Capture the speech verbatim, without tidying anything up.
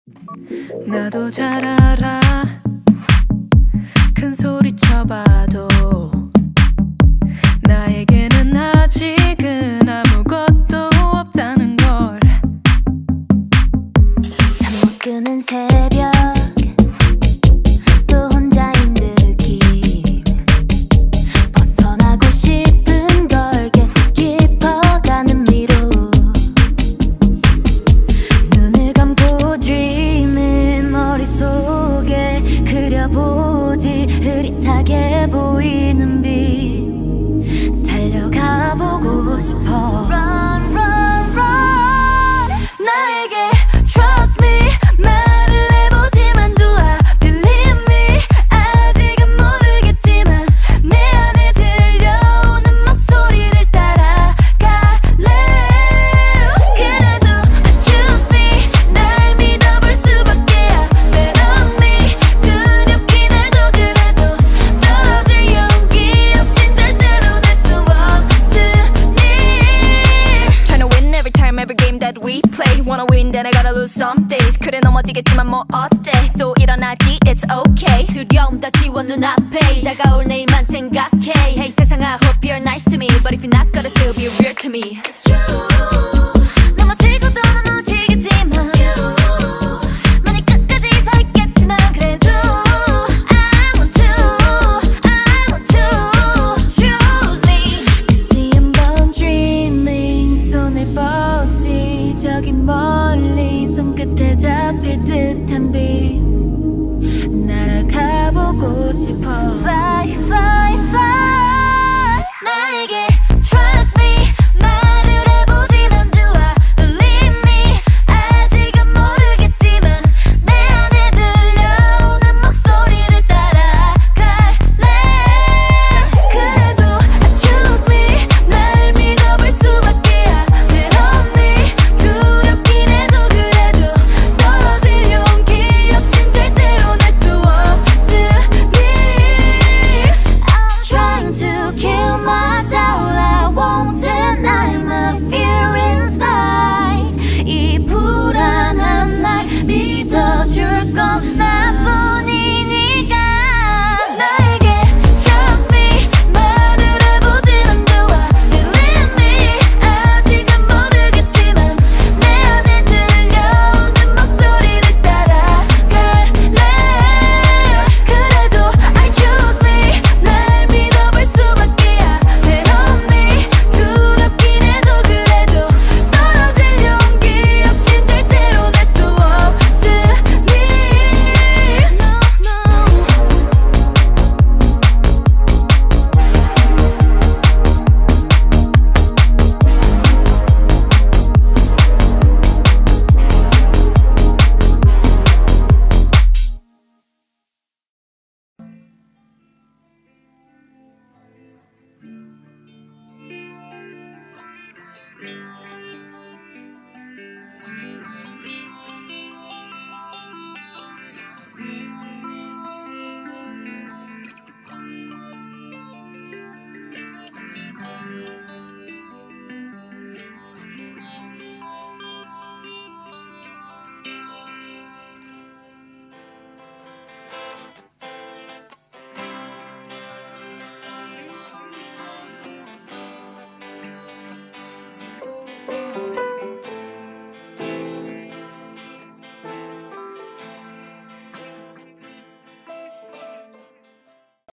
나도 잘 알아. 큰 소리 쳐봐도 나에게는 아직은 아무것도 없다는 걸. 잠 못 드는 새벽 또 혼자인 느낌. 벗어나고 싶은 걸 계속 깊어가는 미로. 눈을 감고 dreaming 머릿속에 그려보지. 흐릿하게 보이는 빛 달려가 보고 싶어. Run, run, run. 나에게 trust me 말을 해보지만 do I believe me. 아직은 모르겠지만 내 안에 들려오는 목소리를 따라갈래. 그래도 choose me 날 믿어볼 수밖에야. Bet on me 두렵긴 해도 그래도 떨어질 용기 없인 절대로 될 수 없으니. Trying to win every time every game that we play. Wanna win then I gotta lose some days. 그래 넘어지겠지만 뭐 어때 또 일어나지 it's okay. 두려움 다 지워 눈앞에 다가올 내일만 생각해. Hey 세상 I hope you're nice to me. But if you're not gonna still be real to me. It's true. 넘어지고도 넘어지겠지만 많이 끝까지 서 있겠지만 그래도 I want to I want to choose me. 다시 한번 dreaming 손을 뻗지. 저기 멀리 손끝에 잡힐 듯한